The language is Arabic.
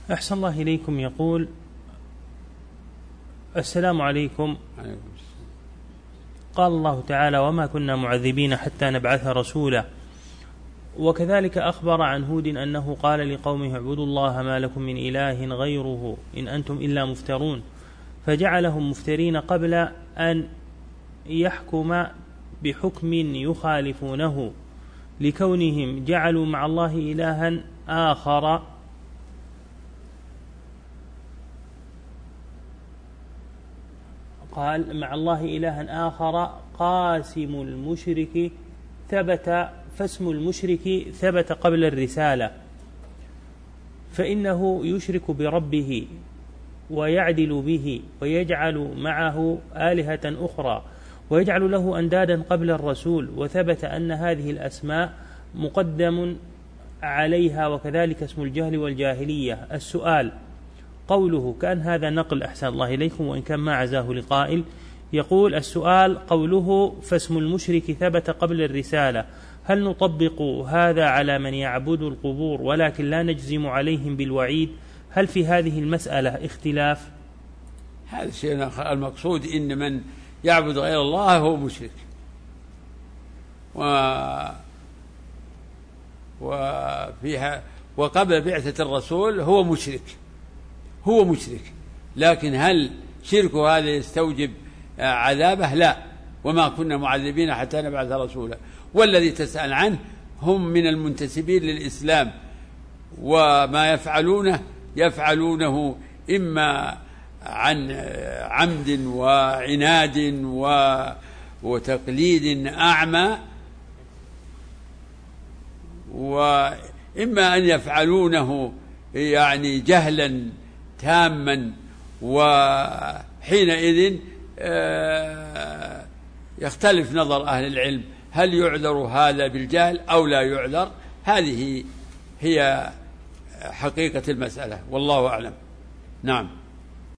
أحسن الله إليكم. يقول: السلام عليكم. قال الله تعالى: وما كنا معذبين حتى نبعث رسولا. وكذلك أخبر عن هود أنه قال لقومه: اعبدوا الله ما لكم من إله غيره إن أنتم إلا مفترون، فجعلهم مفترين قبل أن يحكم بحكم يخالفونه لكونهم جعلوا مع الله إلها آخر قال مع الله إلها آخر قاسم المشرك ثبت، فاسم المشرك ثبت قبل الرسالة، فإنه يشرك بربه ويعدل به ويجعل معه آلهة أخرى ويجعل له أندادا قبل الرسول، وثبت أن هذه الأسماء مقدم عليها، وكذلك اسم الجهل والجاهلية. السؤال: قوله كأن هذا نقل أحسن الله إليكم وإن كان ما عزاه لقائل، يقول السؤال: قوله فاسم المشرك ثبت قبل الرسالة، هل نطبق هذا على من يعبد القبور ولكن لا نجزم عليهم بالوعيد؟ هل في هذه المسألة اختلاف؟ هذا الشيء المقصود إن من يعبد غير الله هو مشرك، وفيها وقبل بعثة الرسول هو مشرك، لكن هل شركه هذا يستوجب عذابه؟ لا، وما كنا معذبين حتى نبعث رسولا. والذي تسأل عنه هم من المنتسبين للإسلام، وما يفعلونه إما عن عمد وعناد وتقليد أعمى، وإما أن يفعلونه يعني جهلا تاما، وحينئذ يختلف نظر أهل العلم هل يعذر هذا بالجهل أو لا يعذر. هذه هي حقيقة المسألة، والله أعلم. نعم.